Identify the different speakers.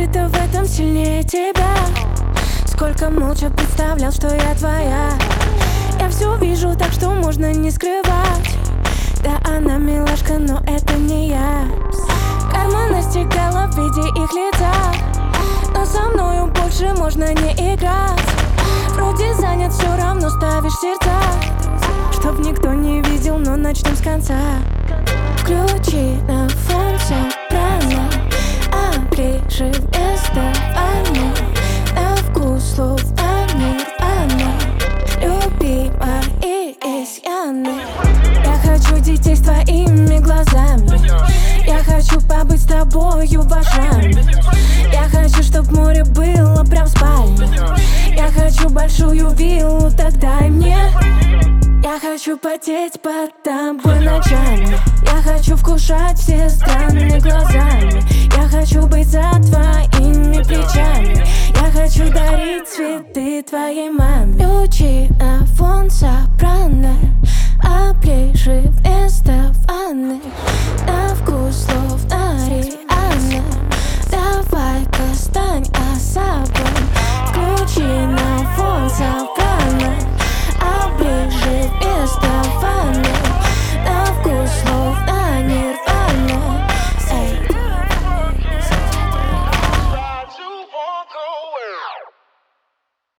Speaker 1: скрыто в этом сильнее тебя. Сколько молча представлял, что я твоя. Я все вижу, так что можно не скрывать. Да, она милашка, но это не я. Карма настигала в виде их лица, но со мною больше можно не играть. Вроде занят, все равно ставишь сердца, чтоб никто не видел, но начнем с конца. Включи на фон сопрано, а ближе вместо ванны. На вкус словно нирвана, любимая изъяны. Я хочу детей с твоими глазами. Я хочу побыть с тобою в ашраме. Я хочу, чтоб море было прям в спальне. Я хочу большую виллу, так дай мне. Я хочу потеть под тобой ночами. Я хочу вкушать все страны глазами. Я хочу быть за твоими плечами. Я хочу дарить цветы твоей маме. Ключи на фон сопрано, а ближе